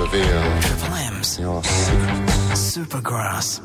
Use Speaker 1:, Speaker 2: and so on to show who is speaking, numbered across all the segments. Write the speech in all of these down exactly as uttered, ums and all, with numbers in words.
Speaker 1: reveal
Speaker 2: Triple M's
Speaker 1: your secrets.
Speaker 2: Supergrass.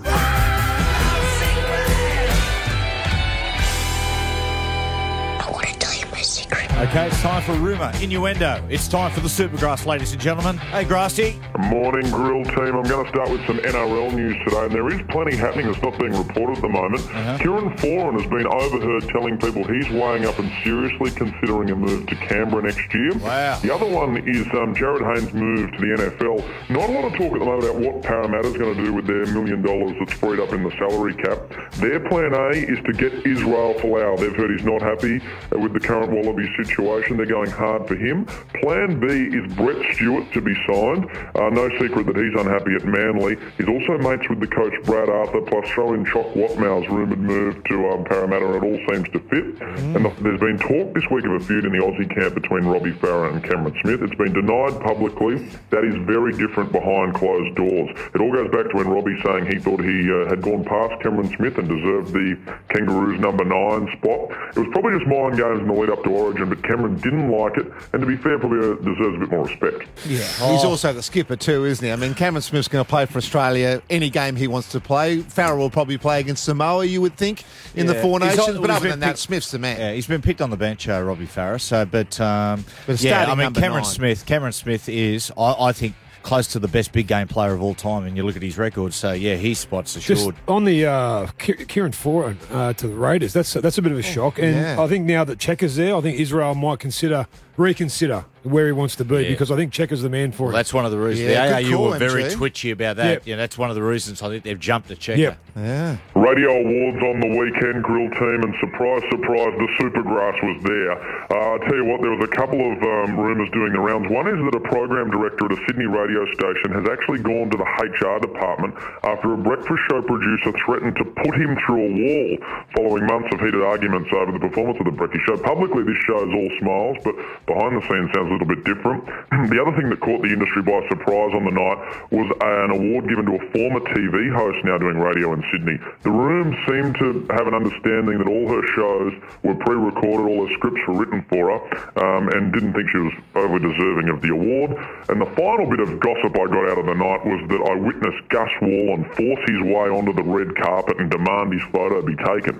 Speaker 1: I want to tell you my secret.
Speaker 3: Okay, it's time for rumour, innuendo. It's time for the Supergrass, ladies and gentlemen. Hey, Grassy.
Speaker 4: Morning, Grill team. I'm going to start with some N R L news today, and there is plenty happening that's not being reported at the moment.
Speaker 3: Uh-huh.
Speaker 4: Kieran Foran has been overheard telling people he's weighing up and seriously considering a move to Canberra next year.
Speaker 3: Wow.
Speaker 4: The other one is um, Jared Haynes' move to the N F L. Not a lot of talk at the moment about what Parramatta's going to do with their million dollars that's freed up in the salary cap. Their plan A is to get Israel Folau. They've heard he's not happy with the current Wallaby situation. They're going hard for him. Plan B is Brett Stewart to be signed. Uh, no secret that he's unhappy at Manly. He's also mates with the coach Brad Arthur, plus throw in Chock Watmow's rumoured move to um, Parramatta, and it all seems to fit. Mm. And the, there's been talk this week of a feud in the Aussie camp between Robbie Farah and Cameron Smith. It's been denied publicly. That is very different behind closed doors. It all goes back to when Robbie saying he thought he uh, had gone past Cameron Smith and deserved the Kangaroos number nine spot. It was probably just mind games in the lead up to Origin, but Cameron didn't like it, and to be fair, probably deserves a bit more respect.
Speaker 5: Yeah, he's also the skipper too, isn't he? I mean, Cameron Smith's going to play for Australia any game he wants to play. Farrell will probably play against Samoa, you would think, in
Speaker 3: Yeah.
Speaker 5: the Four
Speaker 3: He's
Speaker 5: Nations.
Speaker 3: on-
Speaker 5: But
Speaker 3: he's
Speaker 5: other
Speaker 3: been
Speaker 5: than that,
Speaker 3: picked-
Speaker 5: Smith's the man.
Speaker 3: Yeah, he's been picked on the bench, uh, Robbie Farah. So, but um,
Speaker 5: But
Speaker 3: yeah,
Speaker 5: starting
Speaker 3: I mean,
Speaker 5: number
Speaker 3: Cameron
Speaker 5: nine.
Speaker 3: Smith. Cameron Smith is, I, I think, close to the best big game player of all time. And you look at his record. So, yeah, his spot's
Speaker 6: Just
Speaker 3: assured.
Speaker 6: on the uh, Ki- Kieran Foran uh, to the Raiders, that's that's a bit of a shock. And
Speaker 5: yeah.
Speaker 6: I think now that Cheika's there, I think Israel might consider reconsider where he wants to be
Speaker 3: Yeah.
Speaker 6: because I think Cheika's the man for
Speaker 3: Well,
Speaker 6: it.
Speaker 3: that's one of the reasons.
Speaker 5: Yeah,
Speaker 3: the A A
Speaker 5: good
Speaker 3: U
Speaker 5: call,
Speaker 3: were very
Speaker 5: M G.
Speaker 3: twitchy about that.
Speaker 6: Yep.
Speaker 3: Yeah, that's one of the reasons I think they've jumped to Cheika.
Speaker 6: Yep.
Speaker 5: Yeah.
Speaker 4: Radio Awards on the weekend, Grill team, and surprise, surprise, the Supergrass was there. Uh, I tell you what, there was a couple of um, rumours doing the rounds. One is that a program director at a Sydney radio station has actually gone to the H R department after a breakfast show producer threatened to put him through a wall following months of heated arguments over the performance of the Brekkie show. Publicly, this show is all smiles, but behind the scenes sounds a little bit different. The other thing that caught the industry by surprise on the night was an award given to a former T V host now doing radio in Sydney. The room seemed to have an understanding that all her shows were pre-recorded, all her scripts were written for her, um, and didn't think she was over deserving of the award. And the final bit of gossip I got out of the night was that I witnessed Gus Wallen force his way onto the red carpet and demand his photo be taken.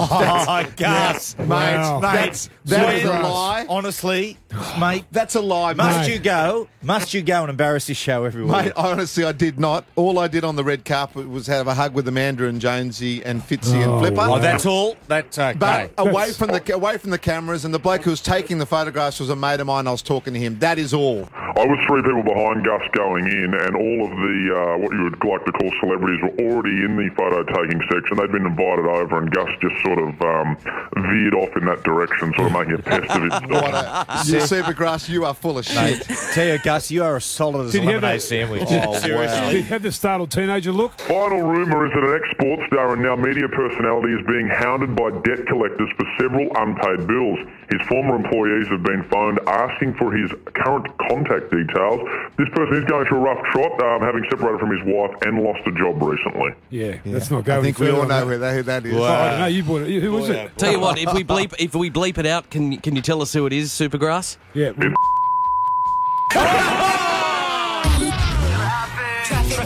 Speaker 3: Oh, Gus.
Speaker 5: Mate,
Speaker 6: Wow.
Speaker 3: Mate,
Speaker 5: that's, that is a
Speaker 3: when-
Speaker 5: lie.
Speaker 3: Honestly, mate,
Speaker 5: That's a lie,
Speaker 3: must
Speaker 5: mate.
Speaker 3: you go? Must you go and embarrass this show every week?
Speaker 5: Mate, honestly, I did not. All I did on the red carpet was have a hug with Amanda and Jonesy and Fitzy
Speaker 6: Oh,
Speaker 5: and Flipper.
Speaker 3: Oh, that's all? That's okay.
Speaker 5: But away
Speaker 6: That's-
Speaker 5: from the away from the cameras, and the bloke who was taking the photographs was a mate of mine. I was talking to him. That is all.
Speaker 4: I was three people behind Gus going in, and all of the, uh, what you would like to call celebrities were already in the photo-taking section. They'd been invited over, and Gus just sort of um, veered off in that direction, sort of making a pest of his
Speaker 5: What
Speaker 4: stuff.
Speaker 5: a, you Supergrass, you are full of
Speaker 3: Mate,
Speaker 5: shit.
Speaker 3: tell you, Gus, you are as solid as
Speaker 6: Did
Speaker 3: a
Speaker 6: you have
Speaker 3: lemonade
Speaker 6: that-
Speaker 3: sandwich.
Speaker 5: Oh,
Speaker 3: Seriously.
Speaker 6: He had the startled teenager look.
Speaker 4: Final rumour is that an ex-sports star and now media personality is being hounded by debt collectors for several unpaid bills. His former employees have been phoned asking for his current contact details. This person is going through a rough trot, um, having separated from his wife and lost a job recently.
Speaker 6: Yeah, that's not going
Speaker 5: I think we
Speaker 6: further
Speaker 5: all
Speaker 6: on
Speaker 5: know
Speaker 6: that.
Speaker 5: who that, who that is.
Speaker 6: Oh, I don't know. You bought it. Who was
Speaker 3: Boy,
Speaker 6: it?
Speaker 7: Tell you what, if we bleep if we bleep it out, can can you tell us who it is, Supergrass?
Speaker 6: Yeah.
Speaker 4: It's